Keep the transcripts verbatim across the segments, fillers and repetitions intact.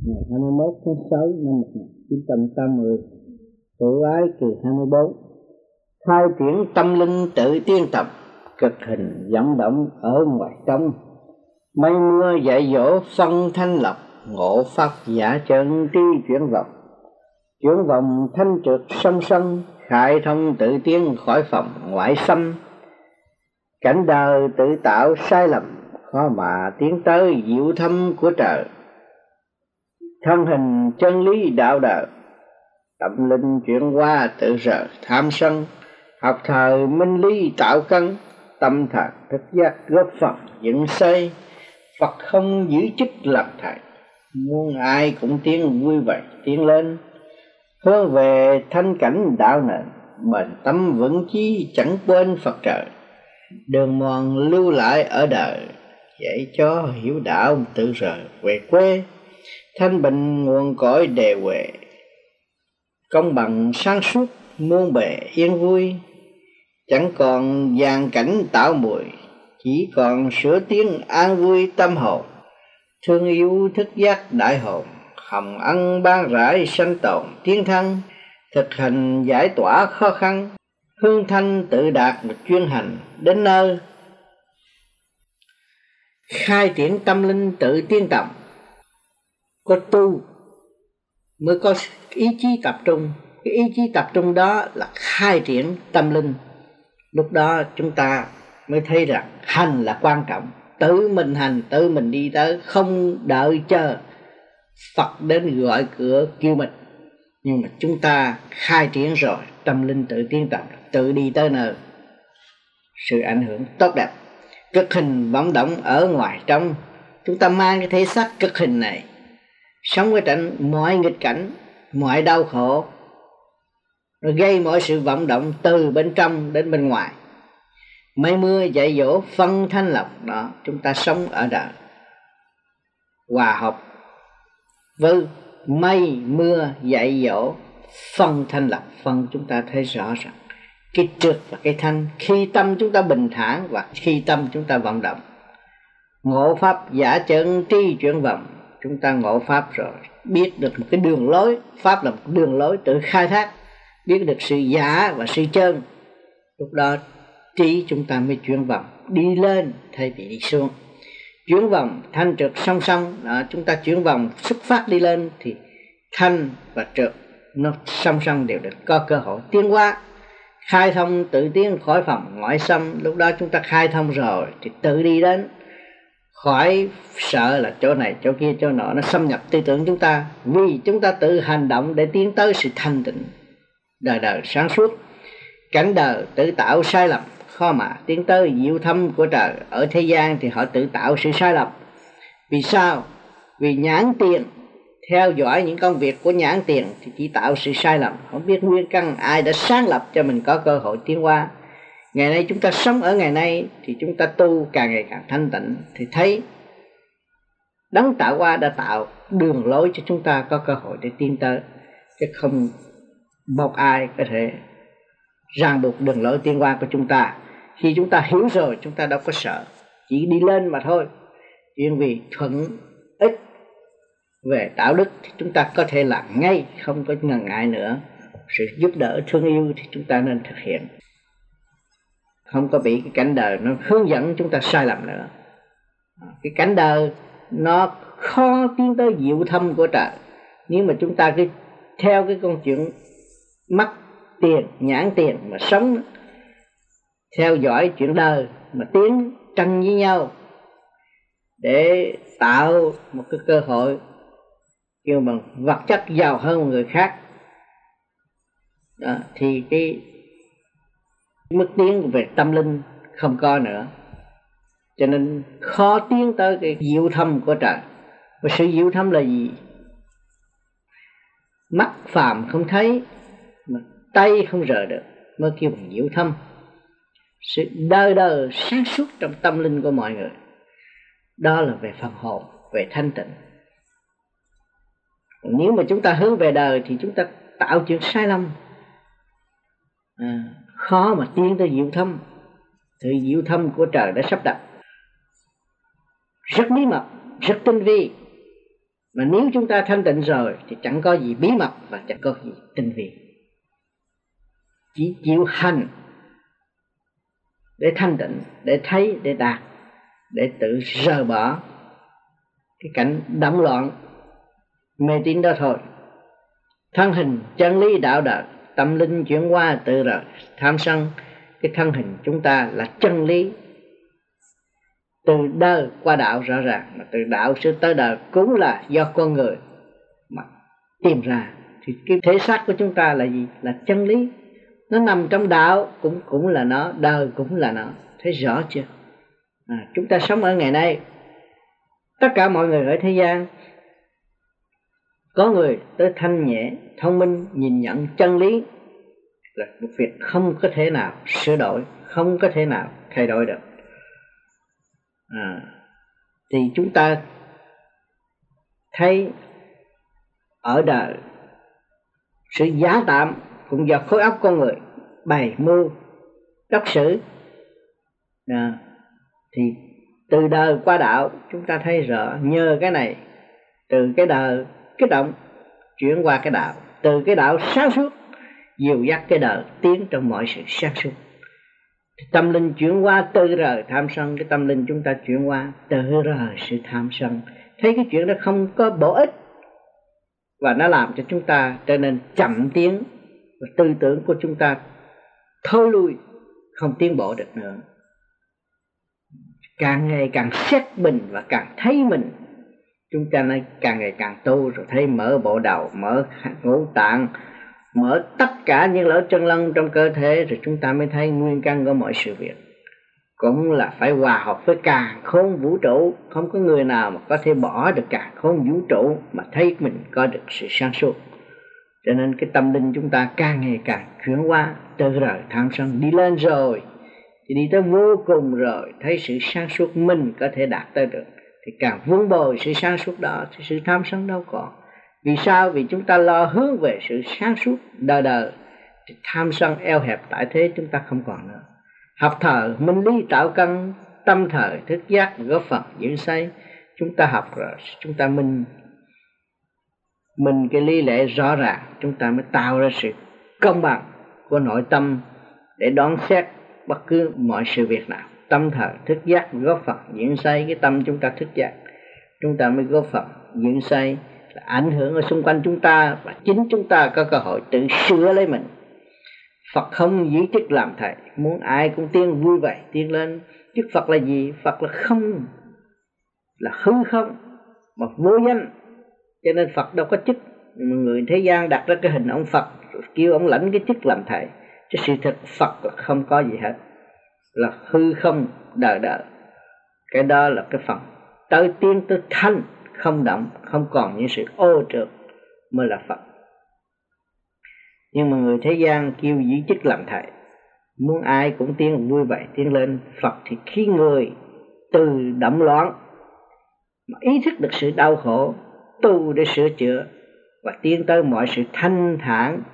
ngày hai mươi mốt tháng sáu năm một nghìn chín trăm tám mươi, Tự Ái kỳ hai mươi bốn. Khai triển tâm linh tự tiên tập, cực hình vận động ở ngoài trong. Mây mưa dạy dỗ phân thanh lập, ngộ pháp giả chân tri chuyển vọng. Chuyển vòng thanh trượt song song, khai thông tự tiên khỏi phòng ngoại xâm. Cảnh đời tự tạo sai lầm, khó mà tiến tới diệu thâm của trời. Thân hình chân lý đạo đời, tâm linh chuyển qua tự rờ tham sân. Học thời minh lý tạo căn, tâm thần thức giác góp phần dựng xây. Phật không giữ chức làm thầy, muốn ai cũng tiến vui vẻ tiến lên. Hướng về thanh cảnh đạo nền, bền tâm vững chí chẳng quên Phật trời. Đường mòn lưu lại ở đời, dạy cho hiểu đạo tự rời về quê. Thanh bình nguồn cõi đề huệ, công bằng sáng suốt muôn bề yên vui. Chẳng còn vàng cảnh tạo mùi, chỉ còn sửa tiếng an vui tâm hồn. Thương yêu thức giác đại hồn, hồng ân ban rải sanh tồn tiến thân. Thực hành giải tỏa khó khăn, hương thanh tự đạt một chuyên hành đến nơi. Khai triển tâm linh tự tiên tập, có tu mới có ý chí tập trung. Cái ý chí tập trung đó là khai triển tâm linh. Lúc đó chúng ta mới thấy rằng hành là quan trọng. Tự mình hành, tự mình đi tới, không đợi chờ Phật đến gọi cửa kêu mình. Nhưng mà chúng ta khai triển rồi, tâm linh tự tiên tập, tự đi tới nơi. Sự ảnh hưởng tốt đẹp. Cực hình vận động ở ngoài trong. Chúng ta mang cái thể xác cực hình này, sống ở trên mọi nghịch cảnh, mọi đau khổ, rồi gây mọi sự vận động từ bên trong đến bên ngoài. Mây mưa dạy dỗ phân thanh lập đó, chúng ta sống ở đời hòa hợp với mây mưa dạy dỗ phân thanh lập. Phân chúng ta thấy rõ ràng cái trượt và cái thanh, khi tâm chúng ta bình thản và khi tâm chúng ta vận động. Ngộ pháp giả chân tri chuyển vọng, chúng ta ngộ pháp rồi, biết được một cái đường lối. Pháp là một đường lối tự khai thác, biết được sự giả và sự chân. Lúc đó trí chúng ta mới chuyển vòng, đi lên thay vì đi xuống. Chuyển vòng thanh trượt song song đó, chúng ta chuyển vòng xuất phát đi lên thì thanh và trượt nó song song đều được có cơ hội tiến hóa. Khai thông tự tiến khỏi phòng ngoại xâm. Lúc đó chúng ta khai thông rồi thì tự đi đến, khỏi sợ là chỗ này chỗ kia chỗ nọ nó xâm nhập tư tưởng chúng ta. Vì chúng ta tự hành động để tiến tới sự thanh tịnh đời đời sáng suốt. Cảnh đời tự tạo sai lầm, khó mà tiến tới diệu thâm của trời. Ở thế gian thì họ tự tạo sự sai lầm. Vì sao? Vì nhãn tiền, theo dõi những công việc của nhãn tiền thì chỉ tạo sự sai lầm, không biết nguyên căn ai đã sáng lập cho mình có cơ hội tiến hóa. Ngày nay chúng ta sống ở ngày nay thì chúng ta tu càng ngày càng thanh tịnh, thì thấy đấng tạo hóa đã tạo đường lối cho chúng ta có cơ hội để tiến tới, chứ không một ai có thể ràng buộc đường lối tiến hóa của chúng ta. Khi chúng ta hiểu rồi chúng ta đâu có sợ, chỉ đi lên mà thôi. Chuyện vì thuận ích về đạo đức thì chúng ta có thể làm ngay, không có ngần ngại nữa. Sự giúp đỡ thương yêu thì chúng ta nên thực hiện, không có bị cái cảnh đời nó hướng dẫn chúng ta sai lầm nữa. Cái cảnh đời nó khó tiến tới diệu thâm của trời. Nếu mà chúng ta cứ theo cái con chuyện mắt tiền, nhãn tiền mà sống, theo dõi chuyện đời mà tiến tranh với nhau để tạo một cái cơ hội kêu bằng vật chất giàu hơn người khác đó, thì cái mức tiến về tâm linh không có nữa. Cho nên khó tiến tới cái diệu thâm của trời. Và sự diệu thâm là gì? Mắt phàm không thấy mà tay không rờ được mới kêu bằng diệu thâm. Sự đời đời sáng suốt trong tâm linh của mọi người, đó là về phần hồn, về thanh tịnh. Nếu mà chúng ta hướng về đời thì chúng ta tạo chuyện sai lầm, à, khó mà tiến tới diệu thâm. Sự diệu thâm của trời đã sắp đặt rất bí mật, rất tinh vi. Mà nếu chúng ta thanh tịnh rồi thì chẳng có gì bí mật và chẳng có gì tinh vi, chỉ chịu hành để thanh tịnh, để thấy, để đạt, để tự rời bỏ cái cảnh động loạn mê tín đó thôi. Thân hình chân lý đạo đời, tâm linh chuyển hóa tự rời tham sân. Cái thân hình chúng ta là chân lý, từ đời qua đạo rõ ràng, mà từ đạo sẽ tới đời cũng là do con người mà tìm ra. Thì cái thể xác của chúng ta là gì? Là chân lý, nó nằm trong đạo cũng cũng là nó, đời cũng là nó. Thấy rõ chưa? À, chúng ta sống ở ngày nay, tất cả mọi người ở thế gian, có người tới thanh nhẹ, thông minh, nhìn nhận chân lý là một việc không có thể nào sửa đổi, không có thể nào thay đổi được. À, thì chúng ta thấy ở đời sự giả tạm cũng do khối óc con người bày mưu đốc xử. À, thì từ đời qua đạo chúng ta thấy rõ, nhờ cái này, từ cái đời kích động chuyển qua cái đạo, từ cái đạo sáng suốt dìu dắt cái đời tiến trong mọi sự sáng suốt. Tâm linh chuyển qua từ rời tham sân, cái tâm linh chúng ta chuyển qua từ rời sự tham sân. Thấy cái chuyện đó không có bổ ích và nó làm cho chúng ta trở nên chậm tiến, và tư tưởng của chúng ta thôi lui, không tiến bộ được nữa. Càng ngày càng xét mình và càng thấy mình, chúng ta này càng ngày càng tu, rồi thấy mở bộ đầu, mở ngũ tạng, mở tất cả những lỗ chân lông trong cơ thể, rồi chúng ta mới thấy nguyên căn của mọi sự việc. Cũng là phải hòa hợp với càn khôn vũ trụ, không có người nào mà có thể bỏ được càn khôn vũ trụ mà thấy mình có được sự sáng suốt. Cho nên cái tâm linh chúng ta càng ngày càng chuyển hóa, từ rời tham sân đi lên rồi thì đi tới vô cùng rồi, thấy sự sáng suốt mình có thể đạt tới được, thì càng vun bồi sự sáng suốt đó thì sự tham sân đâu còn. Vì sao? Vì chúng ta lo hướng về sự sáng suốt đời đời, thì tham sân eo hẹp tại thế chúng ta không còn nữa. Học thờ minh lý tạo căn, tâm thời thức giác góp phần giữ xây. Chúng ta học rồi chúng ta minh minh cái lý lẽ rõ ràng, chúng ta mới tạo ra sự công bằng của nội tâm để đón xét bất cứ mọi sự việc nào. Tâm thời thức giác góp phần diễn xây, cái tâm chúng ta thức giác, chúng ta mới góp phần diễn xây, là ảnh hưởng ở xung quanh chúng ta, và chính chúng ta có cơ hội tự sửa lấy mình. Phật không giữ chức làm thầy, muốn ai cũng tiên vui vẻ tiên lên. Chức Phật là gì? Phật là không, là hư không mà vô danh, cho nên Phật đâu có chức. Người thế gian đặt ra cái hình ông Phật rồi kêu ông lãnh cái chức làm thầy, chứ sự thật Phật là không có gì hết, là hư không đời đời. Cái đó là cái phần tới tiên tới thanh, không động, không còn những sự ô trượt mới là Phật. Nhưng mà người thế gian kêu giữ chức làm thầy, muốn ai cũng tiến vui vẻ tiến lên. Phật thì khi người từ động loạn mà ý thức được sự đau khổ, tu để sửa chữa và tiến tới mọi sự thanh thản,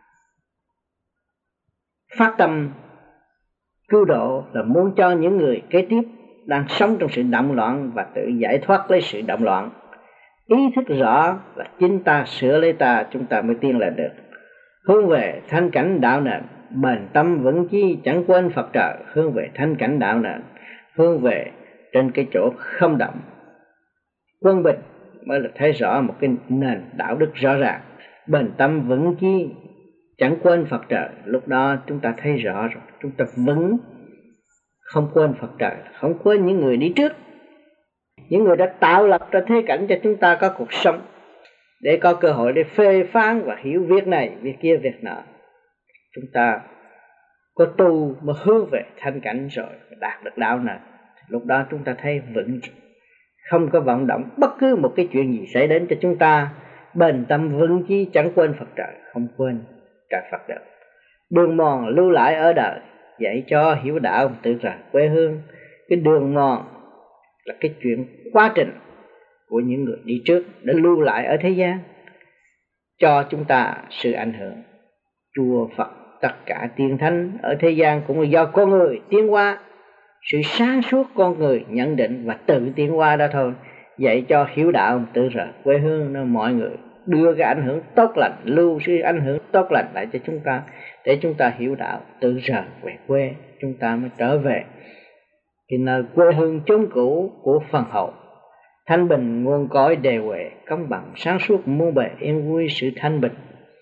phát tâm cứu độ, là muốn cho những người kế tiếp đang sống trong sự động loạn và tự giải thoát lấy sự động loạn. Ý thức rõ là chính ta sửa lấy ta, chúng ta mới tiến lên được. Hướng về thanh cảnh đạo nền, bền tâm vững chí chẳng quên Phật trời. Hướng về thanh cảnh đạo nền, hướng về trên cái chỗ không động quân bình, mới là thấy rõ một cái nền đạo đức rõ ràng. Bền tâm vững chí chẳng quên Phật trời, lúc đó chúng ta thấy rõ rồi, chúng ta vững, không quên Phật trời, không quên những người đi trước, những người đã tạo lập ra thế cảnh cho chúng ta có cuộc sống, để có cơ hội để phê phán và hiểu việc này, việc kia, việc nọ. Chúng ta có tu mà hướng về thanh cảnh rồi, đạt được đạo này, lúc đó chúng ta thấy vững, không có vọng động bất cứ một cái chuyện gì xảy đến cho chúng ta. Bền tâm vững chí chẳng quên Phật trời, không quên trời Phật được. Đường mòn lưu lại ở đời, dạy cho hiểu đạo tự rời quê hương. Cái đường mòn là cái chuyện quá trình của những người đi trước đã lưu lại ở thế gian, cho chúng ta sự ảnh hưởng. Chùa Phật, tất cả tiên thánh ở thế gian cũng là do con người tiến hóa, sự sáng suốt con người nhận định và tự tiến hóa đó thôi. dạy cho hiếu đạo tự rời quê hương, nên mọi người đưa cái ảnh hưởng tốt lành, lưu cái ảnh hưởng tốt lành lại cho chúng ta, để chúng ta hiểu đạo tự rời về quê, chúng ta mới trở về cái nơi quê hương chốn cũ của phần hậu. Thanh bình nguồn cõi đề huệ, công bằng sáng suốt muôn bề yên vui. Sự thanh bình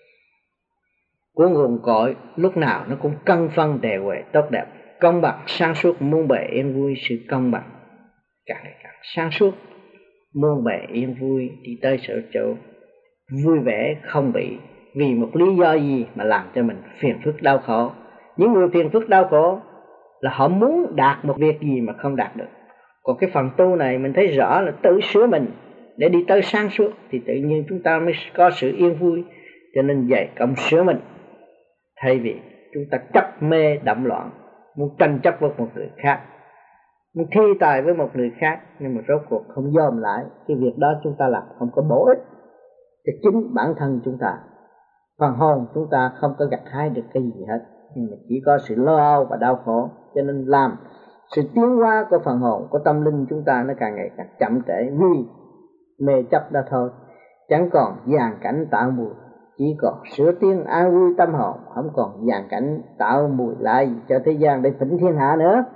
của nguồn cõi lúc nào nó cũng cân phân đề huệ tốt đẹp, công bằng sáng suốt muôn bề yên vui. Sự công bằng càng ngày càng sáng suốt, muôn bề yên vui, đi tới sở chỗ vui vẻ, không bị vì một lý do gì mà làm cho mình phiền phức đau khổ. Những người phiền phức đau khổ là họ muốn đạt một việc gì mà không đạt được. Còn cái phần tu này mình thấy rõ là tự sửa mình để đi tới sáng suốt, thì tự nhiên chúng ta mới có sự yên vui. Cho nên dạy công sửa mình, thay vì chúng ta chấp mê động loạn, muốn tranh chấp với một người khác, muốn thi tài với một người khác, nhưng mà rốt cuộc không dòm lại cái việc đó chúng ta làm không có bổ ích cho chính bản thân chúng ta. Phần hồn chúng ta không có gặt hái được cái gì hết, nhưng mà chỉ có sự lo âu và đau khổ. Cho nên làm sự tiến hóa của phần hồn, của tâm linh chúng ta nó càng ngày càng chậm trễ, vì mê chấp đó thôi. Chẳng còn dàn cảnh tạo mùi, chỉ còn sửa tiến an vui tâm hồn. Không còn dàn cảnh tạo mùi lại cho thế gian để phỉnh thiên hạ nữa.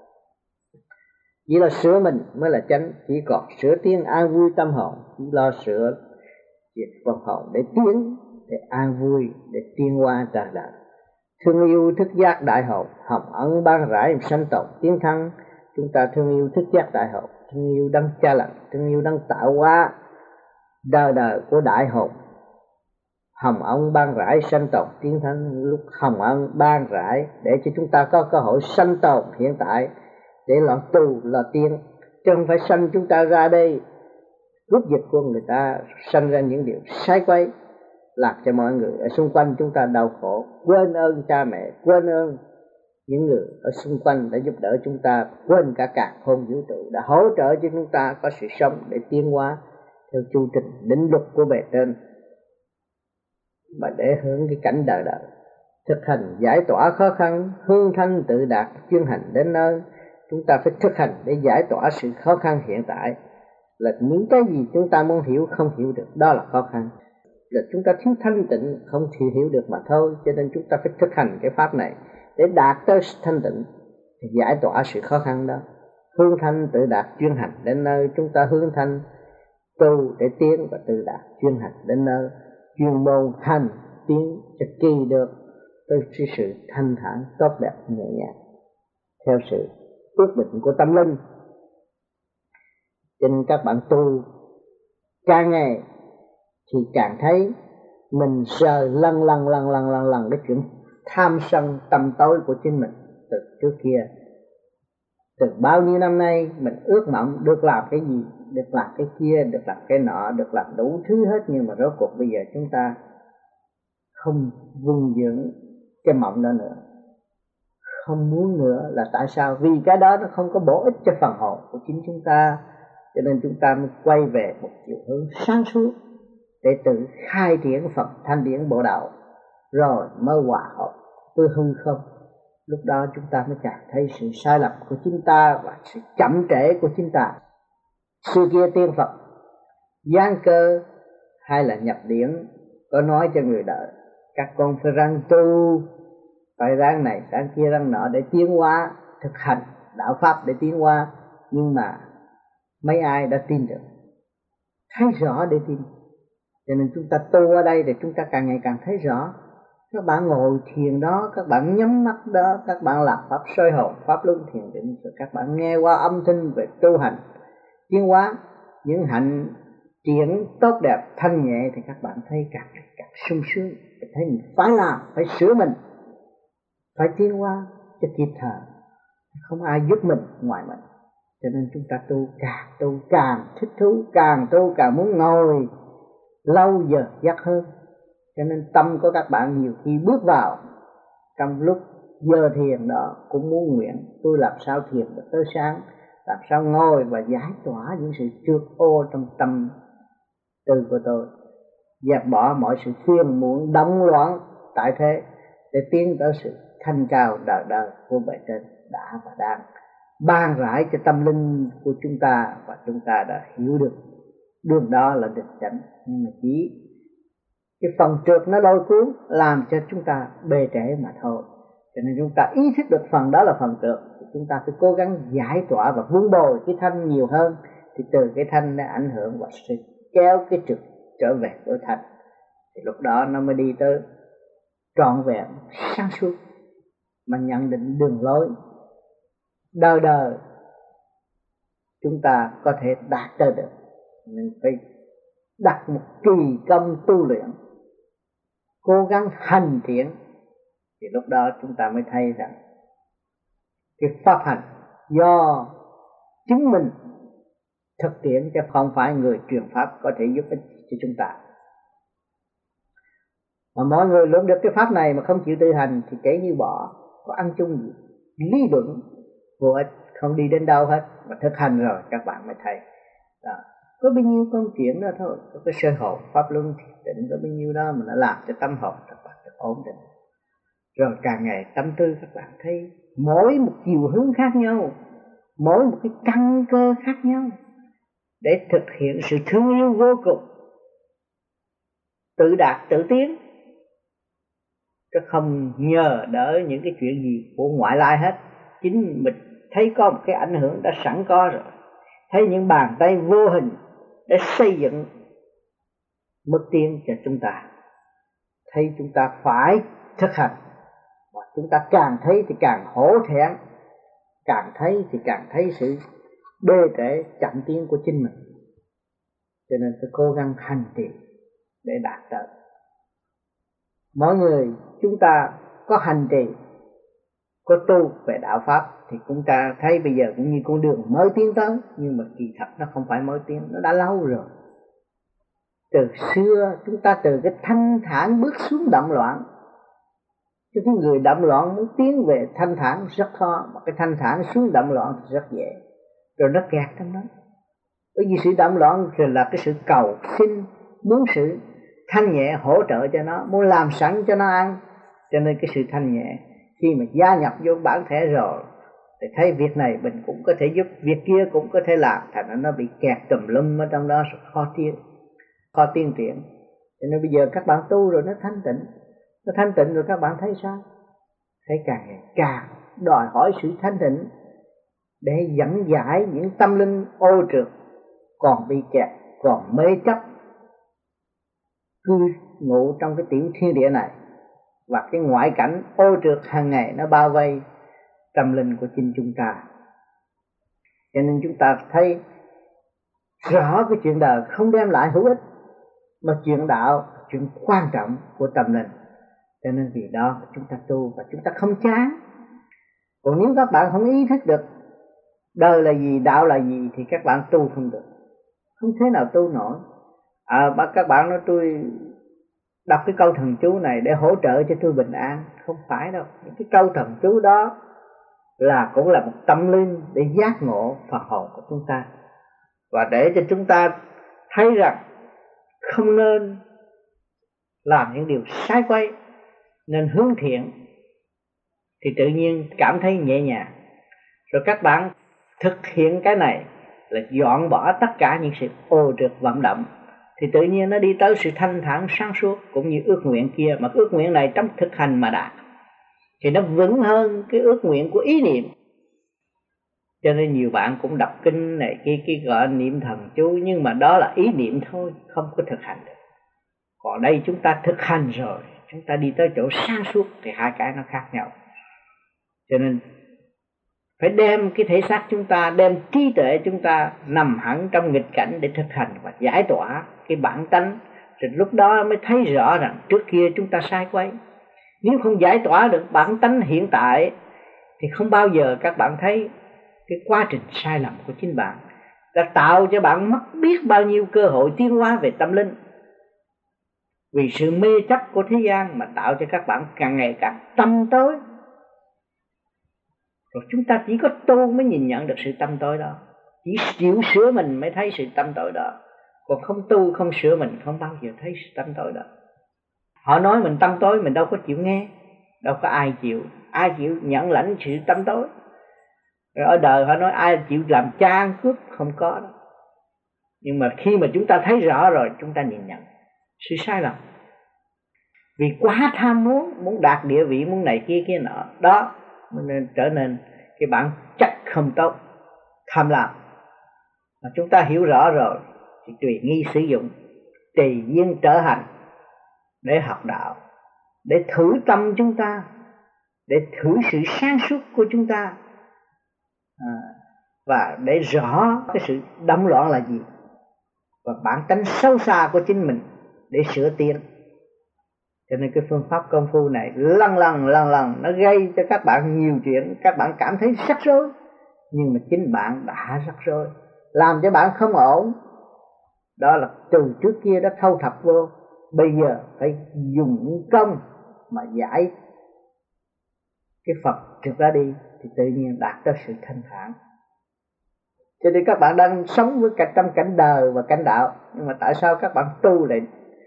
Chỉ là sửa mình mới là chánh, chỉ còn sửa tiến an vui tâm hồn, chỉ lo sửa việc phần hồn để tiến, để an vui, để tiến hóa trời đời. Thương yêu thức giác đại hồn, hồng ân ban rải sanh tồn tiến thăng. Chúng ta thương yêu thức giác đại hồn, thương yêu đấng cha lành, thương yêu đấng tạo hóa đời đời của đại hồn. Hồng ân ban rải sanh tồn tiến thăng, lúc hồng ân ban rải để cho chúng ta có cơ hội sanh tồn hiện tại, để lo tu lo tiến, chứ không phải sanh chúng ta ra đây rút dịch của người ta, sanh ra những điều sai quấy, làm cho mọi người ở xung quanh chúng ta đau khổ, quên ơn cha mẹ, quên ơn những người ở xung quanh đã giúp đỡ chúng ta, quên cả càn khôn vũ trụ đã hỗ trợ cho chúng ta có sự sống để tiến hóa theo chu trình định luật của bề trên, mà để hướng cái cảnh đời đời. Thực hành giải tỏa khó khăn, hương thanh tự đạt, chuyên hành đến nơi. Chúng ta phải thực hành để giải tỏa sự khó khăn hiện tại, là những cái gì chúng ta muốn hiểu không hiểu được, đó là khó khăn, là chúng ta thiếu thanh tịnh không thể hiểu được mà thôi. Cho nên chúng ta phải thực hành cái pháp này để đạt tới thanh tịnh, giải tỏa sự khó khăn đó. Hương thanh tự đạt chuyên hành đến nơi. Chúng ta hương thanh tu để tiến, và tự đạt chuyên hành đến nơi, chuyên môn hành tiến cho kỳ được tới sự thanh thản tốt đẹp nhẹ nhàng theo sự quyết định của tâm linh. Cho nên các bạn tu càng ngày thì càng thấy mình sờ lần lần lần lần lần lần cái chuyện tham sân tâm tối của chính mình từ trước kia. Từ bao nhiêu năm nay mình ước mộng được làm cái gì, được làm cái kia, được làm cái nọ, được làm đủ thứ hết, nhưng mà rốt cuộc bây giờ chúng ta không vun dưỡng cái mộng đó nữa, không muốn nữa. Là tại sao? Vì cái đó nó không có bổ ích cho phần hồn của chính chúng ta. Cho nên chúng ta mới quay về một chiều hướng sáng suốt để tự khai triển Phật thanh điển bộ đạo, rồi mới hòa hợp với hư không. Lúc đó chúng ta mới cảm thấy sự sai lầm của chính ta và sự chậm trễ của chính ta. Xưa kia tiên Phật giáng cơ hay là nhập điển có nói cho người đời các con phải răng tu, phải răng này răng kia răng nọ để tiến hóa, thực hành đạo pháp để tiến hóa. Nhưng mà mấy ai đã tin được, thấy rõ để tin. Cho nên chúng ta tu ở đây để chúng ta càng ngày càng thấy rõ. Các bạn ngồi thiền đó, các bạn nhắm mắt đó, các bạn làm pháp soi hồn, pháp luân thiền định, rồi các bạn nghe qua âm thanh về tu hành tiến hóa, những hạnh triển tốt đẹp thanh nhẹ, thì các bạn thấy càng ngày càng sung sướng, thấy mình phải làm, phải sửa mình, phải tiến hóa cho kịp thời, không ai giúp mình ngoài mình. Cho nên chúng ta tu càng tu càng thích thú, càng tu càng muốn ngồi lâu giờ giấc hơn. Cho nên tâm của các bạn nhiều khi bước vào trong lúc giờ thiền đó cũng muốn nguyện tôi làm sao thiền được tới sáng, làm sao ngồi và giải tỏa những sự trượt ô trong tâm tư của tôi, dẹp bỏ mọi sự phiền muộn động loạn tại thế, để tiến tới sự thanh cao đời đời của bề trên đã và đang ban rãi cho tâm linh của chúng ta, và chúng ta đã hiểu được đường đó là đường chánh. Nhưng mà chỉ cái phần trượt nó lôi cuốn làm cho chúng ta bê trễ mà thôi. Cho nên chúng ta ý thức được phần đó là phần trượt thì chúng ta phải cố gắng giải tỏa và vun bồi cái thanh nhiều hơn, thì từ cái thanh nó ảnh hưởng và sẽ kéo cái trượt trở về với thanh, thì lúc đó nó mới đi tới trọn vẹn sáng suốt mà nhận định đường lối đời đời chúng ta có thể đạt tới được. Mình phải đặt một kỳ công tu luyện, cố gắng hành thiện, thì lúc đó chúng ta mới thấy rằng cái pháp hành do chính mình thực tiễn, chứ không phải người truyền pháp có thể giúp ích cho chúng ta. Mà mọi người luôn được cái pháp này mà không chịu tự hành thì kể như bỏ, có ăn chung gì, lý luận vô ích, không đi đến đâu hết. Mà thực hành rồi các bạn mới thấy đó. Có bao nhiêu công chuyện đó thôi, có cái sơ hồn pháp luân định có bao nhiêu đó mà nó làm cho tâm hồn các bạn được ổn định. Rồi càng ngày tâm tư các bạn thấy mỗi một chiều hướng khác nhau, mỗi một cái căn cơ khác nhau, để thực hiện sự thương yêu vô cùng, tự đạt tự tiến, chứ không nhờ đỡ những cái chuyện gì của ngoại lai hết. Chính mình thấy có một cái ảnh hưởng đã sẵn có rồi, thấy những bàn tay vô hình để xây dựng mức tiến cho chúng ta, thấy chúng ta phải thực hành, và chúng ta càng thấy thì càng hổ thẹn, càng thấy thì càng thấy sự bê trễ chậm tiến của chính mình. Cho nên phải cố gắng hành trì để đạt tới. Mọi người chúng ta có hành trì, có tu về đạo pháp thì chúng ta thấy bây giờ cũng như con đường mới tiến tới, nhưng mà kỳ thật nó không phải mới tiến, nó đã lâu rồi. Từ xưa chúng ta từ cái thanh thản bước xuống động loạn, cho cái người động loạn muốn tiến về thanh thản rất khó, mà cái thanh thản xuống động loạn thì rất dễ, rồi nó kẹt trong đó. Bởi vì sự động loạn rồi là cái sự cầu xin, muốn sự thanh nhẹ hỗ trợ cho nó, muốn làm sẵn cho nó ăn. Cho nên cái sự thanh nhẹ khi mà gia nhập vô bản thể rồi thì thấy việc này mình cũng có thể giúp, việc kia cũng có thể làm, thành ra nó bị kẹt tùm lum ở trong đó, khó tiến, khó tiến triển. Cho nên bây giờ các bạn tu rồi nó thanh tịnh, nó thanh tịnh rồi các bạn thấy sao? Thấy càng ngày càng đòi hỏi sự thanh tịnh để dẫn giải những tâm linh ô trượt còn bị kẹt, còn mê chấp cư ngụ trong cái tiểu thiên địa này, và cái ngoại cảnh ô trượt hàng ngày nó bao vây tâm linh của chính chúng ta. Cho nên chúng ta thấy rõ cái chuyện đời không đem lại hữu ích, mà chuyện đạo chuyện quan trọng của tâm linh. Cho nên vì đó chúng ta tu và chúng ta không chán. Còn nếu các bạn không ý thức được đời là gì, đạo là gì thì các bạn tu không được, không thế nào tu nổi. À, các bạn nói tôi đọc cái câu thần chú này để hỗ trợ cho tôi bình an, không phải đâu. Những cái câu thần chú đó là cũng là một tâm linh để giác ngộ Phật hồn của chúng ta, và để cho chúng ta thấy rằng không nên làm những điều sai quay, nên hướng thiện, thì tự nhiên cảm thấy nhẹ nhàng. Rồi các bạn thực hiện cái này là dọn bỏ tất cả những sự ô trượt vọng động, thì tự nhiên nó đi tới sự thanh thản sáng suốt, cũng như ước nguyện kia. Mà ước nguyện này trong thực hành mà đạt thì nó vững hơn cái ước nguyện của ý niệm. Cho nên nhiều bạn cũng đọc kinh này kia kia gọi niệm thần chú, nhưng mà đó là ý niệm thôi, không có thực hành được. Còn đây chúng ta thực hành rồi, chúng ta đi tới chỗ sáng suốt thì hai cái nó khác nhau. Cho nên phải đem cái thể xác chúng ta, đem trí tuệ chúng ta nằm hẳn trong nghịch cảnh để thực hành và giải tỏa cái bản tánh. Rồi lúc đó mới thấy rõ rằng trước kia chúng ta sai quay. Nếu không giải tỏa được bản tánh hiện tại thì không bao giờ các bạn thấy cái quá trình sai lầm của chính bạn đã tạo cho bạn mất biết bao nhiêu cơ hội tiến hóa về tâm linh. Vì sự mê chấp của thế gian mà tạo cho các bạn càng ngày càng tâm tối. Rồi chúng ta chỉ có tu mới nhìn nhận được sự tâm tối đó, chỉ chịu sửa mình mới thấy sự tâm tối đó. Còn không tu không sửa mình không bao giờ thấy sự tâm tối đó. Họ nói mình tâm tối mình đâu có chịu nghe, đâu có ai chịu, ai chịu nhận lãnh sự tâm tối. Rồi ở đời họ nói ai chịu làm cha ăn cướp, không có đâu. Nhưng mà khi mà chúng ta thấy rõ rồi, chúng ta nhìn nhận sự sai lầm. Vì quá tham muốn, muốn đạt địa vị, muốn này kia kia nọ, đó nên trở nên cái bản chất không tốt, tham lam. Mà chúng ta hiểu rõ rồi thì tùy nghi sử dụng, tùy duyên trở hành để học đạo, để thử tâm chúng ta, để thử sự sáng suốt của chúng ta, à, và để rõ cái sự động loạn là gì và bản tánh sâu xa của chính mình để sửa tiến. Cho nên cái phương pháp công phu này lần lần lần lần nó gây cho các bạn nhiều chuyện, các bạn cảm thấy rắc rối, nhưng mà chính bạn đã rắc rối, làm cho bạn không ổn. Đó là từ trước kia đã thâu thập vô, bây giờ phải dùng công mà giải cái Phật trượt ra đi thì tự nhiên đạt tới sự thanh thản. Cho nên các bạn đang sống với cả trong cảnh đời và cảnh đạo, nhưng mà tại sao các bạn tu lại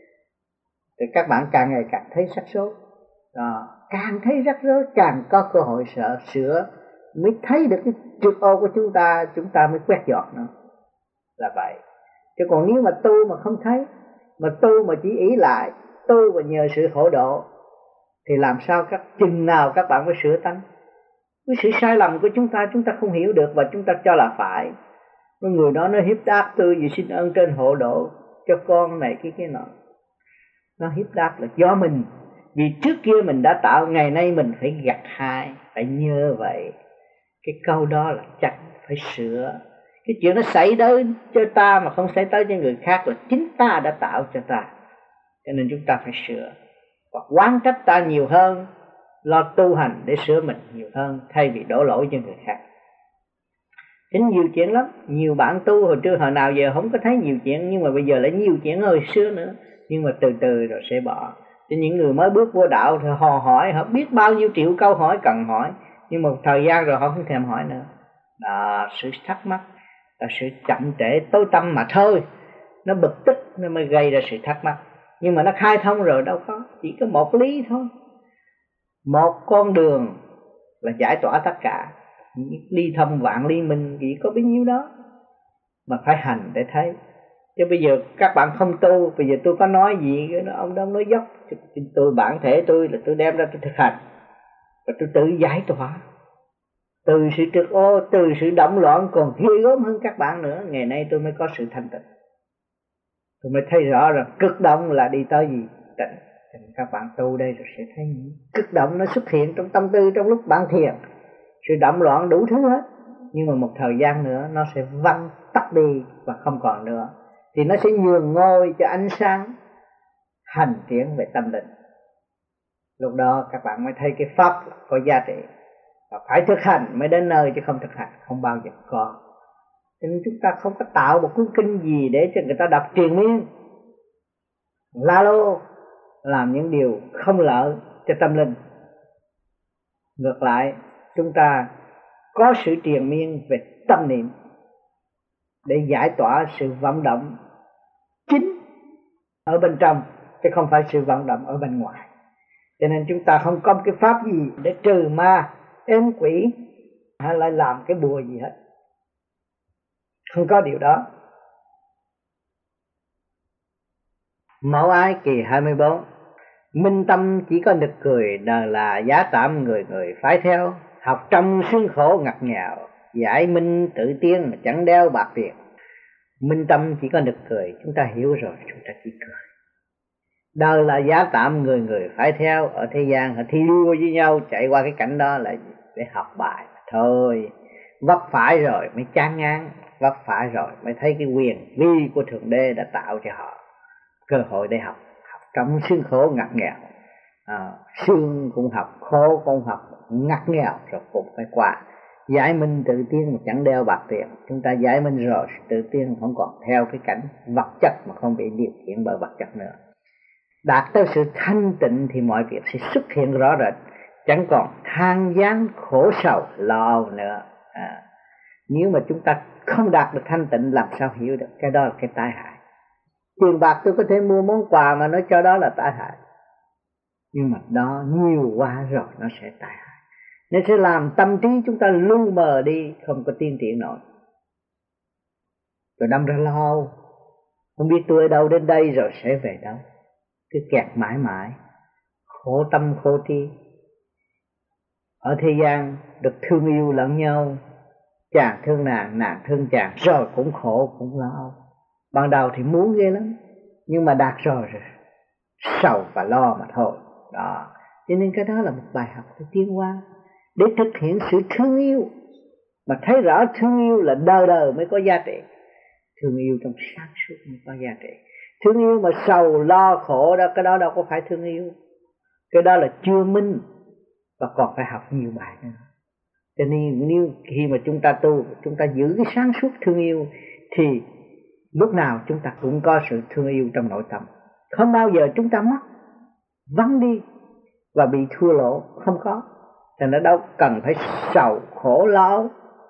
thì các bạn càng ngày càng thấy rắc rối. Đó, càng thấy rắc rối càng có cơ hội sợ sửa, mới thấy được cái trượt ô của chúng ta, chúng ta mới quét dọn nó. Là vậy. Chứ còn nếu mà tu mà không thấy, mà tu mà chỉ ý lại, tu và nhờ sự hỗ độ, thì làm sao các chừng nào các bạn mới sửa tánh. Cái sự sai lầm của chúng ta chúng ta không hiểu được và chúng ta cho là phải. Cái người đó nó hiếp đáp tôi vì xin ơn trên hộ độ cho con này cái cái nọ. Nó hiếp đáp là do mình, vì trước kia mình đã tạo, ngày nay mình phải gặt hái, phải nhớ vậy. Cái câu đó là chắc phải sửa. Cái chuyện nó xảy đến cho ta mà không xảy tới cho người khác là chính ta đã tạo cho ta. Cho nên chúng ta phải sửa và quán trách ta nhiều hơn, lo tu hành để sửa mình nhiều hơn, thay vì đổ lỗi cho người khác. Chính nhiều chuyện lắm. Nhiều bạn tu hồi trước hồi nào giờ không có thấy nhiều chuyện, nhưng mà bây giờ lại nhiều chuyện hồi xưa nữa. Nhưng mà từ từ rồi sẽ bỏ. Cho những người mới bước vô đạo thì họ hỏi, họ biết bao nhiêu triệu câu hỏi cần hỏi, nhưng một thời gian rồi họ không thèm hỏi nữa. Đó, sự thắc mắc là sự chậm trễ tối tâm mà thôi. Nó bực tức nó mới gây ra sự thắc mắc. Nhưng mà nó khai thông rồi đâu có, chỉ có một lý thôi. Một con đường là giải tỏa tất cả. Ly thông vạn ly minh chỉ có bấy nhiêu đó. Mà phải hành để thấy. Chứ bây giờ các bạn không tu, bây giờ tôi có nói gì ông đó nói dốc, tôi bản thể tôi là tôi đem ra tôi thực hành và tôi tự giải tỏa từ sự trượt ô, từ sự động loạn còn ghê gớm hơn các bạn nữa. Ngày nay tôi mới có sự thanh tịnh, tôi mới thấy rõ rằng cực động là đi tới gì tịnh. Các bạn tu đây rồi sẽ thấy cực động nó xuất hiện trong tâm tư trong lúc bạn thiền, sự động loạn đủ thứ hết, nhưng mà một thời gian nữa nó sẽ văng tắt đi và không còn nữa, thì nó sẽ nhường ngôi cho ánh sáng hành triển về tâm linh. Lúc đó các bạn mới thấy cái pháp có giá trị và phải thực hành mới đến nơi, chứ không thực hành không bao giờ có. Cho nên chúng ta không có tạo một cuốn kinh gì để cho người ta đọc triền miên la lô, làm những điều không lợi cho tâm linh. Ngược lại, chúng ta có sự triền miên về tâm niệm để giải tỏa sự vận động chính ở bên trong, chứ không phải sự vận động ở bên ngoài. Cho nên chúng ta không có cái pháp gì để trừ ma, êm quỷ hay lại làm cái bùa gì hết. Không có điều đó. Mẫu Ái kỳ hai mươi bốn. Minh tâm chỉ có nực cười, đời là giá tạm người người phải theo. Học trong sương khổ ngặt nghèo, giải minh tự tiên mà chẳng đeo bạc tiền. Minh tâm chỉ có nực cười, chúng ta hiểu rồi, chúng ta chỉ cười. Đời là giá tạm người người phải theo. Ở thế gian họ thi đua với nhau chạy qua cái cảnh đó là để học bài thôi. Vấp phải rồi mới chán ngán, vấp phải rồi mới thấy cái quyền vi của Thượng Đế đã tạo cho họ cơ hội để học. Học trong sương khổ ngặt nghèo, à, sương cũng học, khổ cũng học, ngặt nghèo rồi cũng phải qua. Giải minh tự tiên mà chẳng đeo bạc tiền. Chúng ta giải minh rồi, tự tiên không còn theo cái cảnh vật chất mà không bị điều khiển bởi vật chất nữa. Đạt tới sự thanh tịnh thì mọi việc sẽ xuất hiện rõ rệt, chẳng còn than vãn khổ sầu lo âu nữa. À, nếu mà chúng ta không đạt được thanh tịnh làm sao hiểu được cái đó là cái tai hại. Tiền bạc tôi có thể mua món quà mà nói cho đó là tai hại, nhưng mà đó nhiều quá rồi nó sẽ tai hại. Nên sẽ làm tâm trí chúng ta lu mờ đi, không có tiến triển nổi. Rồi đâm ra lo, không biết tôi ở đâu đến đây rồi sẽ về đâu. Cứ kẹt mãi mãi, khổ tâm khổ trí. Ở thế gian được thương yêu lẫn nhau, chàng thương nàng, nàng thương chàng, rồi cũng khổ cũng lo. Ban đầu thì muốn ghê lắm, nhưng mà đạt rồi rồi sầu và lo mà thôi. Đó, cho nên cái đó là một bài học để tiến hóa, để thực hiện sự thương yêu. Mà thấy rõ thương yêu là đời đời mới có giá trị. Thương yêu trong sáng suốt mới có giá trị. Thương yêu mà sầu lo khổ đó, cái đó đâu có phải thương yêu. Cái đó là chưa minh, và còn phải học nhiều bài nữa. Cho nên nếu khi mà chúng ta tu, chúng ta giữ cái sáng suốt thương yêu, thì lúc nào chúng ta cũng có sự thương yêu trong nội tâm. Không bao giờ chúng ta mất, vắng đi và bị thua lỗ, không có. Cho nên đâu cần phải sầu khổ lo.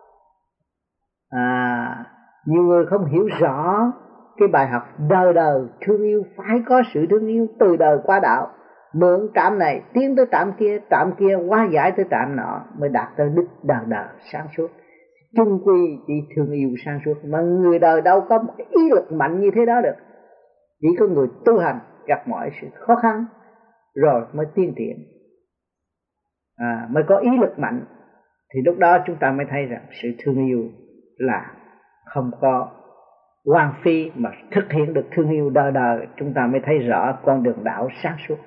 À, nhiều người không hiểu rõ cái bài học đời đời thương yêu, phải có sự thương yêu từ đời qua đạo. Mượn trạm này tiến tới trạm kia, trạm kia hóa giải tới trạm nọ, mới đạt tới đích đời đời sáng suốt. Chung quy chỉ thương yêu sáng suốt. Mà người đời đâu có một cái ý lực mạnh như thế đó được. Chỉ có người tu hành gặp mọi sự khó khăn rồi mới tiến triển, à, mới có ý lực mạnh. Thì lúc đó chúng ta mới thấy rằng sự thương yêu là không có hoang phí, mà thực hiện được thương yêu đời đời, chúng ta mới thấy rõ con đường đạo sáng suốt.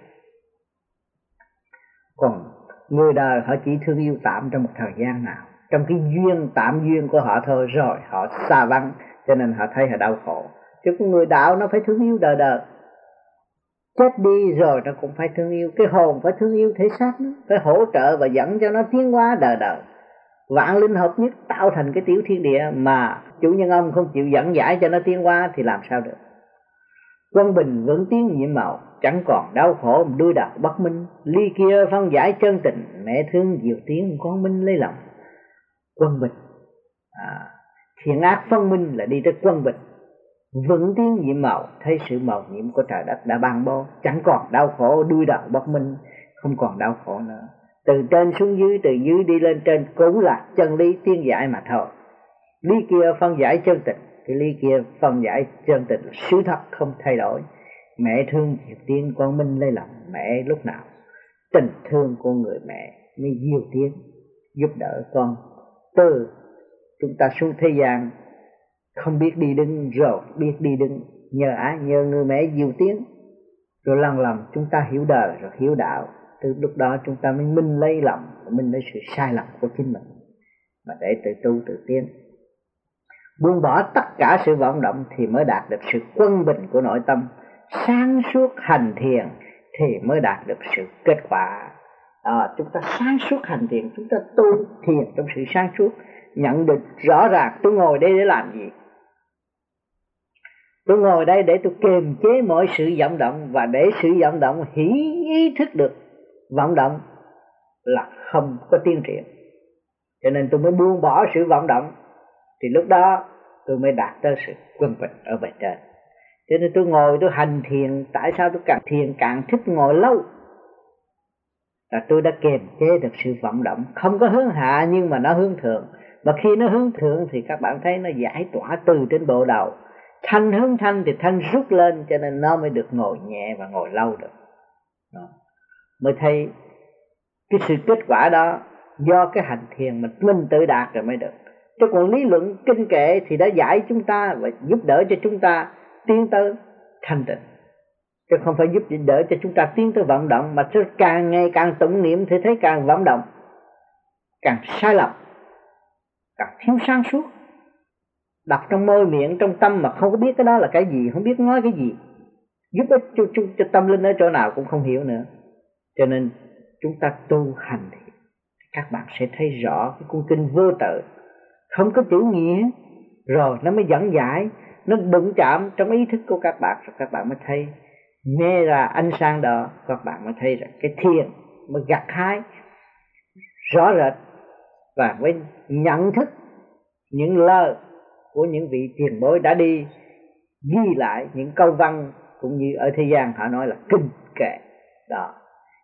Còn người đời họ chỉ thương yêu tạm trong một thời gian nào, trong cái duyên tạm duyên của họ thôi, rồi họ xa vắng, cho nên họ thấy họ đau khổ. Chứ con người đạo nó phải thương yêu đời đời. Chết đi rồi nó cũng phải thương yêu. Cái hồn phải thương yêu thể xác nó, phải hỗ trợ và dẫn cho nó tiến hóa đời đời. Vạn linh hợp nhất tạo thành cái tiểu thiên địa, mà chủ nhân ông không chịu dẫn giải cho nó tiến hóa thì làm sao được. Quân bình vững tiến nhiệm màu, chẳng còn đau khổ đuôi đạo bất minh. Ly kia phân giải chân tình, mẹ thương diệu tiếng con minh lấy lòng. Quân bình, à, thiện ác phân minh là đi tới quân bình. Vững tiến nhiệm màu, thấy sự màu nhiệm của trời đất đã ban bố, chẳng còn đau khổ đuôi đạo bất minh, không còn đau khổ nữa. Từ trên xuống dưới, từ dưới đi lên trên cũng là chân lý tiến giải mà thôi. Ly kia phân giải chân tình, cái ly kia phân giải chân tình là sự thật không thay đổi. Mẹ thương diệu tiếng con minh lấy lòng. Mẹ lúc nào tình thương của người mẹ mới diệu tiếng giúp đỡ con. Từ chúng ta xuống thế gian không biết đi đứng, rồi biết đi đứng nhờ ai? Nhờ người mẹ diệu tiếng. Rồi lần lần chúng ta hiểu đời, rồi hiểu đạo. Từ lúc đó chúng ta mới minh lấy lòng, minh lấy sự sai lầm của chính mình, mà để tự tu tự tiến. Buông bỏ tất cả sự vọng động thì mới đạt được sự quân bình của nội tâm. Sáng suốt hành thiền thì mới đạt được sự kết quả. À, chúng ta sáng suốt hành thiền, chúng ta tu thiền trong sự sáng suốt, nhận định rõ ràng tôi ngồi đây để làm gì. Tôi ngồi đây để tôi kiềm chế mọi sự vọng động, và để sự vọng động hỷ ý thức được vọng động là không có tiến triển. Cho nên tôi mới buông bỏ sự vọng động, thì lúc đó tôi mới đạt tới sự quân bình ở bề trên. Cho nên tôi ngồi tôi hành thiền. Tại sao tôi càng thiền càng thích ngồi lâu? Là tôi đã kiềm chế được sự vọng động, không có hướng hạ nhưng mà nó hướng thượng. Mà khi nó hướng thượng thì các bạn thấy nó giải tỏa từ trên bộ đầu. Thanh hướng thanh thì thanh rút lên, cho nên nó mới được ngồi nhẹ và ngồi lâu được. Đó. Mới thấy cái sự kết quả đó do cái hành thiền mình, mình tự đạt rồi mới được. Chứ còn lý luận kinh kệ thì đã giải chúng ta và giúp đỡ cho chúng ta tiến tới thanh tịnh, chứ không phải giúp đỡ cho chúng ta tiến tới vọng động. Mà càng ngày càng tụng niệm thì thấy càng vọng động, càng sai lầm, càng thiếu sáng suốt. Đặt trong môi miệng, trong tâm mà không có biết cái đó là cái gì, không biết nói cái gì, giúp ích cho, cho, cho tâm linh ở chỗ nào cũng không hiểu nữa. Cho nên chúng ta tu hành thì các bạn sẽ thấy rõ cái cuốn kinh vô tự không có chữ nghĩa, rồi nó mới dẫn giải, nó đụng chạm trong ý thức của các bạn, rồi các bạn mới thấy nghe ra ánh sáng đó. Các bạn mới thấy rằng cái thiền mới gặt hái rõ rệt, và mới nhận thức những lời của những vị tiền bối đã đi ghi lại những câu văn, cũng như ở thế gian họ nói là kinh kệ đó.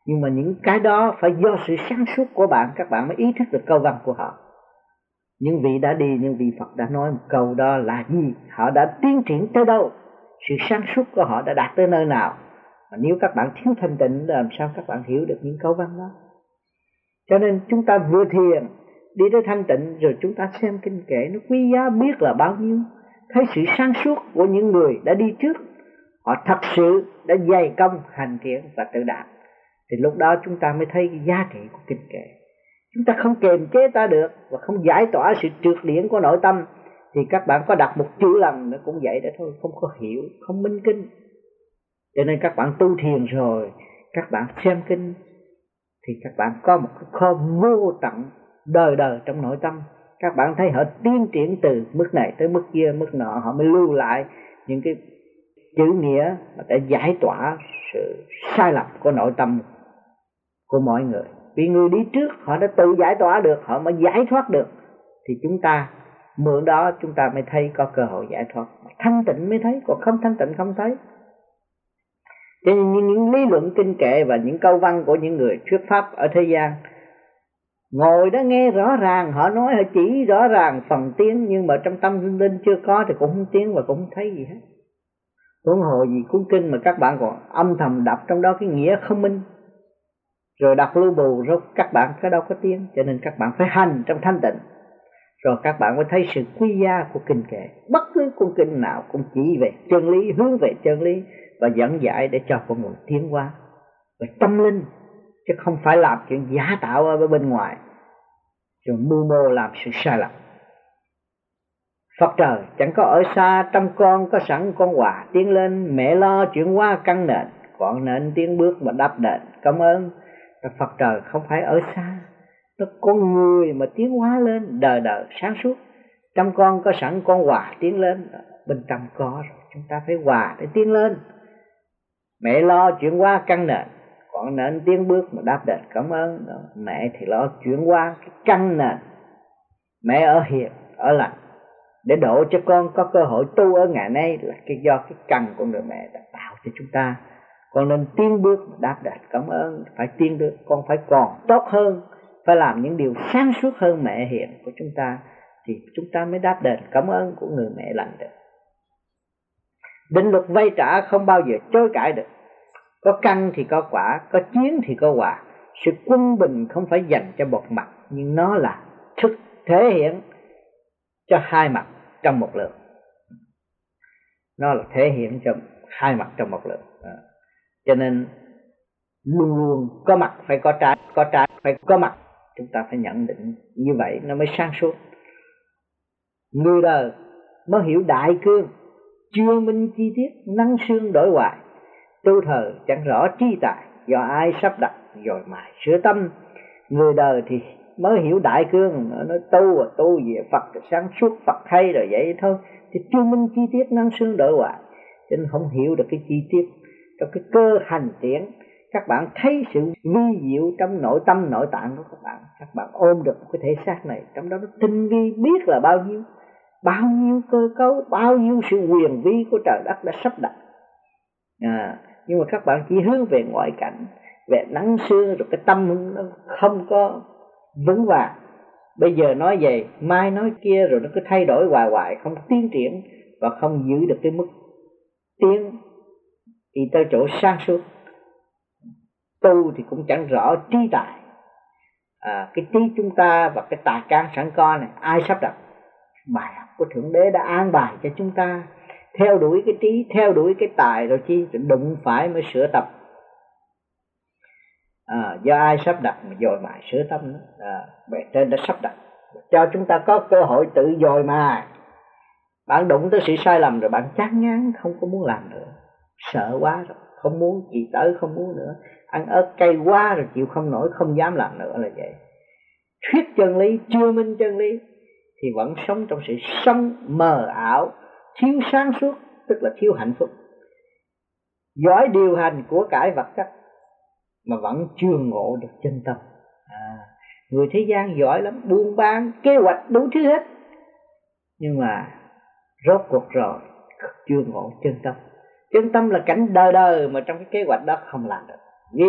Nhưng mà những cái đó phải do sự sáng suốt của bạn, các bạn mới ý thức được câu văn của họ. Những vị đã đi, những vị Phật đã nói một câu đó là gì, họ đã tiến triển tới đâu, sự sáng suốt của họ đã đạt tới nơi nào. Mà nếu các bạn thiếu thanh tịnh, làm sao các bạn hiểu được những câu văn đó? Cho nên chúng ta vừa thiền đi tới thanh tịnh, rồi chúng ta xem kinh kệ nó quý giá biết là bao nhiêu, thấy sự sáng suốt của những người đã đi trước, họ thật sự đã dày công hành thiện và tự đạt. Thì lúc đó chúng ta mới thấy cái giá trị của kinh kệ. Chúng ta không kiềm chế ta được và không giải tỏa sự trượt điển của nội tâm, thì các bạn có đọc một chữ lần nó cũng vậy đó thôi, không có hiểu, không minh kinh. Cho nên các bạn tu thiền rồi, các bạn xem kinh thì các bạn có một cái kho vô tận đời đời trong nội tâm. Các bạn thấy họ tiến triển từ mức này tới mức kia, mức nọ, họ mới lưu lại những cái chữ nghĩa mà để giải tỏa sự sai lầm của nội tâm của mọi người. Vì người đi trước họ đã tự giải tỏa được, họ mới giải thoát được, thì chúng ta mượn đó chúng ta mới thấy có cơ hội giải thoát. Thanh tịnh mới thấy, còn không thanh tịnh không thấy. Cho nên những lý luận kinh kệ và những câu văn của những người thuyết pháp ở thế gian, ngồi đó nghe rõ ràng, họ nói họ chỉ rõ ràng phần tiếng, nhưng mà trong tâm linh chưa có thì cũng không tiếng và cũng không thấy gì hết. Huống hồ gì cuốn kinh mà các bạn còn âm thầm đọc trong đó cái nghĩa không minh, rồi đọc lưu bù, rồi các bạn cái đâu có tiếng. Cho nên các bạn phải hành trong thanh tịnh, rồi các bạn mới thấy sự quý giá của kinh kệ. Bất cứ cuốn kinh nào cũng chỉ về chân lý, hướng về chân lý và dẫn giải để cho con người tiến hóa về tâm linh, chứ không phải làm chuyện giả tạo ở bên ngoài rồi mưu mô làm sự sai lầm. Phật trời chẳng có ở xa, trong con có sẵn con quà tiến lên, mẹ lo chuyển hóa căn nền, còn nền tiến bước mà đắp đền cảm ơn. Phật trời không phải ở xa, nó con người mà tiến hóa lên đời đời sáng suốt. Trong con có sẵn con quà tiến lên, bên trong có rồi, chúng ta phải quà để tiến lên. Mẹ lo chuyển hóa căn nền, còn nền tiến bước mà đáp đền cảm ơn. Mẹ thì lo chuyển hóa cái căn nền, mẹ ở hiền ở lành để độ cho con có cơ hội tu ở ngày nay, là cái do cái căn của người mẹ đã tạo cho chúng ta. Con nên tiến bước đáp đền cảm ơn, phải tiến được, con phải còn tốt hơn, phải làm những điều sáng suốt hơn mẹ hiền của chúng ta, thì chúng ta mới đáp đền cảm ơn của người mẹ lành được. Định luật vay trả không bao giờ chối cãi được. Có căn thì có quả, có chiến thì có hòa. Sự quân bình không phải dành cho một mặt, nhưng nó là thực thể hiện cho hai mặt trong một lượt. Nó là thể hiện cho hai mặt trong một lượt. À. Cho nên luôn luôn có mặt phải có trái, có trái phải có mặt. Chúng ta phải nhận định như vậy nó mới sáng suốt. Người đời mới hiểu đại cương, chưa minh chi tiết, năng xương đổi hoài. Tu thời chẳng rõ tri tài, do ai sắp đặt rồi mài sửa tâm. Người đời thì mới hiểu đại cương, nó tu và tu về Phật sáng suốt, Phật hay rồi vậy thôi, thì chưa minh chi tiết, năng xương đổi hoài, cho nên không hiểu được cái chi tiết trong cái cơ hành triển. Các bạn thấy sự vi diệu trong nội tâm nội tạng của các bạn. Các bạn ôm được một cái thể xác này, trong đó nó tinh vi biết là bao nhiêu, bao nhiêu cơ cấu, bao nhiêu sự huyền vi của trời đất đã sắp đặt. À, nhưng mà các bạn chỉ hướng về ngoại cảnh, về nắng sương, rồi cái tâm nó không có vững vàng. Bây giờ nói vậy, mai nói kia, rồi nó cứ thay đổi hoài hoài, không tiến triển và không giữ được cái mức tiến đi tới chỗ sáng suốt. Tu thì cũng chẳng rõ trí tài. À, cái trí chúng ta và cái tài can sẵn có này ai sắp đặt? Bài học của Thượng Đế đã an bài cho chúng ta theo đuổi cái trí, theo đuổi cái tài, rồi chi đụng phải mới sửa tập. À, do ai sắp đặt mà dồi mài sửa tâm đó. À, bề trên đã sắp đặt cho chúng ta có cơ hội tự dồi mài. Bạn đụng tới sự sai lầm rồi bạn chán ngán, không có muốn làm nữa, sợ quá rồi, không muốn chỉ tới, không muốn nữa, ăn ớt cay quá rồi chịu không nổi, không dám làm nữa là vậy. Thuyết chân lý, chưa minh chân lý thì vẫn sống trong sự sống mờ ảo, thiếu sáng suốt, tức là thiếu hạnh phúc. Giỏi điều hành của cải vật chất mà vẫn chưa ngộ được chân tâm. À, người thế gian giỏi lắm, buôn bán, kế hoạch đủ thứ hết, nhưng mà rốt cuộc rồi chưa ngộ chân tâm. Chân tâm là cảnh đời đời mà trong cái kế hoạch đó không làm được. Vì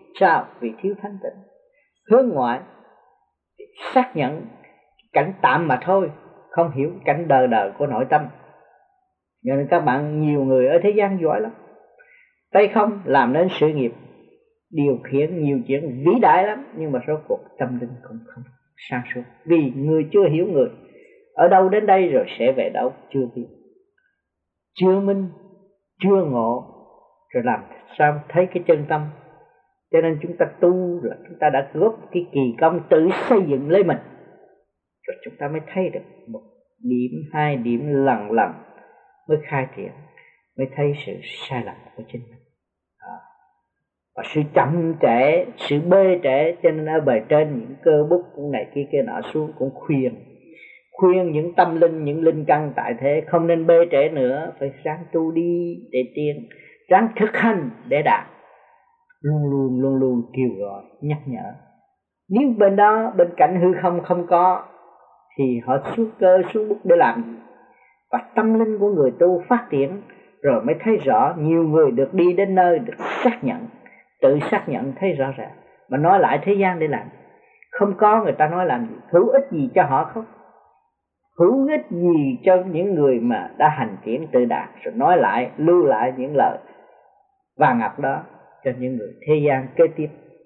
Sao? Vì thiếu thanh tịnh. Hướng ngoại xác nhận cảnh tạm mà thôi, không hiểu cảnh đời đời của nội tâm. Cho nên các bạn, nhiều người ở thế gian giỏi lắm, tay không làm nên sự nghiệp, điều khiển nhiều chuyện vĩ đại lắm, nhưng mà rốt cuộc tâm linh cũng không sáng suốt. Vì người chưa hiểu người, ở đâu đến đây rồi sẽ về đâu chưa biết, chưa minh, chưa ngộ, rồi làm sao thấy cái chân tâm. Cho nên chúng ta tu là chúng ta đã góp cái kỳ công tự xây dựng lấy mình, rồi chúng ta mới thấy được một điểm, hai điểm, lần lần mới khai triển, mới thấy sự sai lầm của chính mình. À. Và sự chậm trễ, sự bê trễ, cho nên ở bề trên những cơ bút cũng này kia kia nọ xuống cũng khuyên khuyên những tâm linh, những linh căn tại thế không nên bê trễ nữa, phải ráng tu đi để tiến, ráng thực hành để đạt, luôn luôn luôn luôn kêu gọi nhắc nhở. Nếu bên đó, bên cạnh hư không không có thì họ xuống cơ xuống bút để làm gì? Và tâm linh của người tu phát triển rồi mới thấy rõ. Nhiều người được đi đến nơi được xác nhận, tự xác nhận thấy rõ ràng, mà nói lại thế gian để làm gì? Không có người ta nói làm gì? Hữu ích gì cho họ không? Hữu ích gì cho những người mà đã hành triển tự đạt, rồi nói lại, lưu lại những lời vàng ngọc đó cho những người thế gian kế tiếp?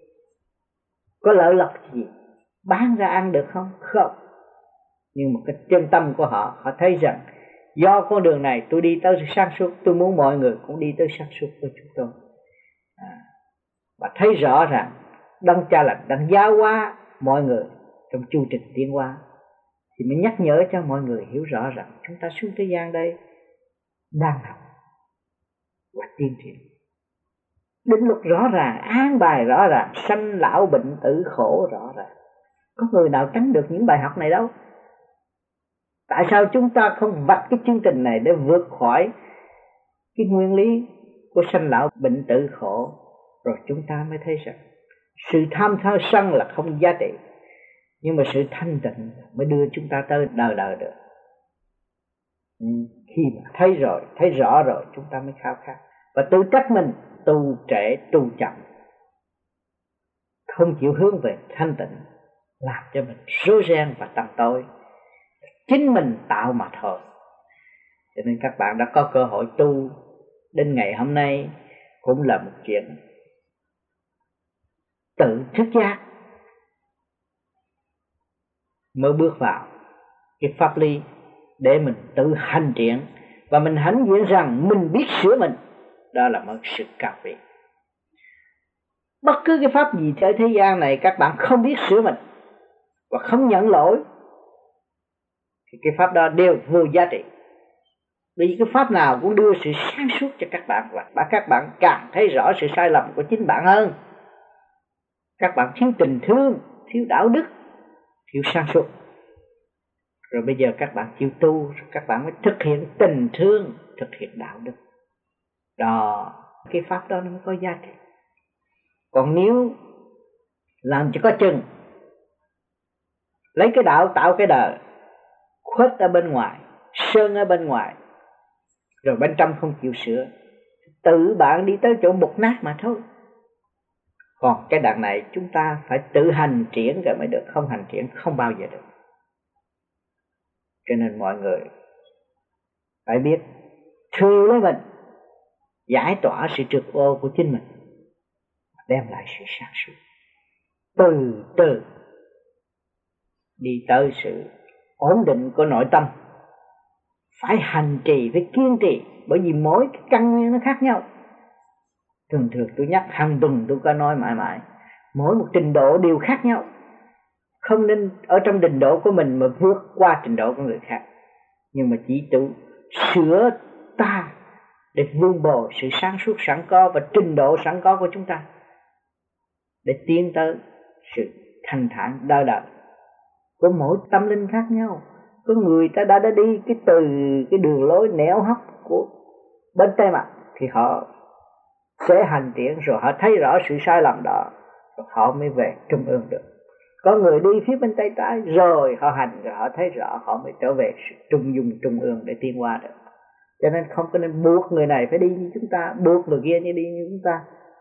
Có lợi lộc gì? Bán ra ăn được không? Không. Nhưng một cái chân tâm của họ, họ thấy rằng do con đường này tôi đi tới sự sáng suốt, tôi muốn mọi người cũng đi tới sáng suốt với chúng tôi. À, và thấy rõ rằng Đấng Cha Lành đang giáo hóa mọi người trong chu trình tiến hóa, thì mới nhắc nhở cho mọi người hiểu rõ rằng chúng ta xuống thế gian đây đang học và tiến triển. Định luật rõ ràng, an bài rõ ràng, sanh lão bệnh tử khổ rõ ràng. Có người nào tránh được những bài học này đâu. Tại sao chúng ta không vạch cái chương trình này để vượt khỏi cái nguyên lý của sanh lão bệnh tử khổ, rồi chúng ta mới thấy rằng sự tham tham sân là không giá trị, nhưng mà sự thanh tịnh mới đưa chúng ta tới đời đời được. Khi mà thấy rồi, thấy rõ rồi, chúng ta mới khao khát và tự trách mình tu trễ, tu chậm, không chịu hướng về thanh tịnh, làm cho mình rối ren và tầm tối, chính mình tạo mà thôi. Cho nên các bạn đã có cơ hội tu đến ngày hôm nay cũng là một chuyện tự thức giác mới bước vào cái pháp lý để mình tự hành triển, và mình hãnh diện rằng mình biết sửa mình. Đó là một sự cao vị. Bất cứ cái pháp gì trên thế gian này các bạn không biết sửa mình và không nhận lỗi thì cái pháp đó đều vô giá trị. Vì cái pháp nào cũng đưa sự sáng suốt cho các bạn, và các bạn càng thấy rõ sự sai lầm của chính bạn hơn. Các bạn thiếu tình thương, thiếu đạo đức, thiếu sáng suốt. Rồi bây giờ các bạn chịu tu, các bạn mới thực hiện tình thương, thực hiện đạo đức. Đó, cái pháp đó nó mới có giá trị. Còn nếu làm cho có chừng, lấy cái đạo tạo cái đời, khuất ở bên ngoài, sơn ở bên ngoài, rồi bên trong không chịu sửa, tự bạn đi tới chỗ mục nát mà thôi. Còn cái đằng này chúng ta phải tự hành triển rồi mới được, không hành triển không bao giờ được. Cho nên mọi người phải biết thương lấy mình, giải tỏa sự trược ô của chính mình, đem lại sự sáng suốt, từ từ đi tới sự ổn định của nội tâm. Phải hành trì, phải kiên trì, bởi vì mỗi cái căn nguyên nó khác nhau. Thường thường tôi nhắc hàng tuần tôi có nói mãi mãi, mỗi một trình độ đều khác nhau. Không nên ở trong trình độ của mình mà vượt qua trình độ của người khác, nhưng mà chỉ tự sửa ta để vun bồi sự sáng suốt sẵn có và trình độ sẵn có của chúng ta, để tiến tới sự thanh thản đời đời. Có mỗi tâm linh khác nhau. Có người ta đã, đã đi cái từ cái đường lối nẻo hấp của bên tay mặt thì họ sẽ hành triển, rồi họ thấy rõ sự sai lầm đó, rồi họ mới về trung ương được. Có người đi phía bên tay trái rồi họ hành, rồi họ thấy rõ, họ mới trở về sự trung dung trung ương để tiến qua được. Cho nên không có nên buộc người này phải đi như chúng ta, buộc người kia như đi như chúng ta,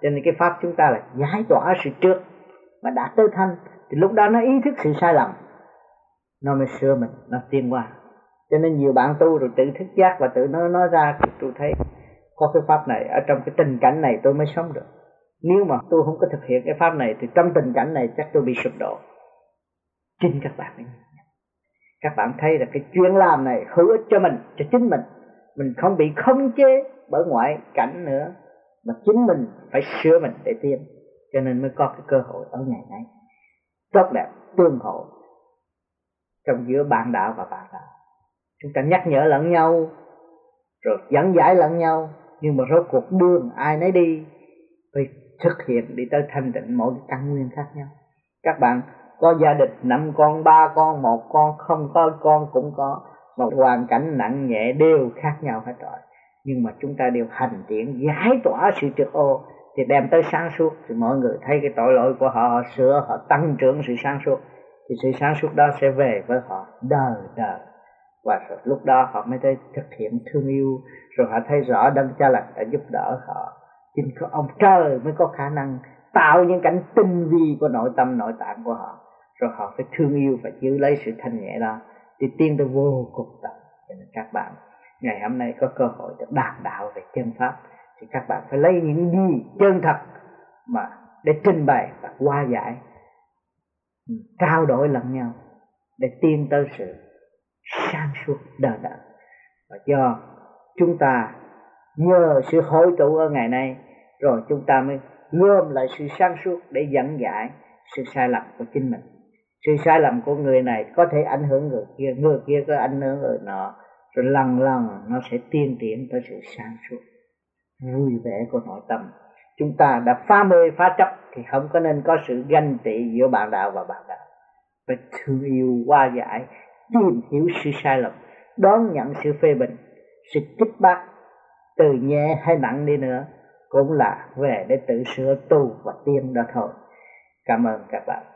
Cho nên cái pháp chúng ta là giải tỏa sự trước, mà đã tới thanh thì lúc đó nó ý thức sự sai lầm, nó mới sửa mình, nó tiến qua. Cho nên nhiều bạn tu rồi tự thức giác và tự nó nói ra, tôi thấy có cái pháp này ở trong cái tình cảnh này tôi mới sống được. Nếu mà tôi không có thực hiện cái pháp này thì trong tình cảnh này chắc tôi bị sụp đổ. Chính các bạn ấy. Các bạn thấy là cái chuyện làm này hữu ích cho mình, cho chính mình. Mình không bị khống chế bởi ngoại cảnh nữa, mà chính mình phải sửa mình để tiến. Cho nên mới có cái cơ hội ở ngày nay tốt đẹp tương hỗ trong giữa bạn đạo và bạn đạo. Chúng ta nhắc nhở lẫn nhau rồi dẫn giải lẫn nhau, nhưng mà rốt cuộc đường ai nấy đi, phải thực hiện đi tới thanh tịnh mỗi cái căn nguyên khác nhau. Các bạn có gia đình năm con, ba con, một con, không có con cũng có, một hoàn cảnh nặng nhẹ đều khác nhau hết rồi. Nhưng mà chúng ta đều hành triển giải tỏa sự trược ô thì đem tới sáng suốt, thì mọi người thấy cái tội lỗi của họ, họ sửa, họ tăng trưởng sự sáng suốt, thì sự sáng suốt đó sẽ về với họ đời đời. Và rồi lúc đó họ mới thấy thực hiện thương yêu, rồi họ thấy rõ Đấng Cha Lành đã giúp đỡ họ. Chính có ông trời mới có khả năng tạo những cảnh tinh vi của nội tâm nội tạng của họ, rồi họ phải thương yêu và giữ lấy sự thanh nhẹ đó thì tiến tới vô cùng tận. Cho nên các bạn ngày hôm nay có cơ hội được đàm đạo về chân pháp, thì các bạn phải lấy những gì chân thật mà để trình bày và hóa giải, trao đổi lẫn nhau để tiến tới sự sáng suốt đời đời. Và do chúng ta nhờ sự hội tụ ở ngày nay, rồi chúng ta mới gom lại sự sáng suốt để dẫn giải sự sai lầm của chính mình. Sự sai lầm của người này có thể ảnh hưởng người kia, người kia có ảnh hưởng người nọ, rồi lần lần nó sẽ tiên triển tới sự sáng suốt vui vẻ của nội tâm. Chúng ta đã phá mê phá chấp thì không có nên có sự ganh tị giữa bạn đạo và bạn đạo. Phải thương yêu, hóa giải, tìm hiểu sự sai lầm, đón nhận sự phê bình, sự kích bác, từ nhẹ hay nặng đi nữa cũng là về để tự sửa tu và tiến đó thôi. Cảm ơn các bạn.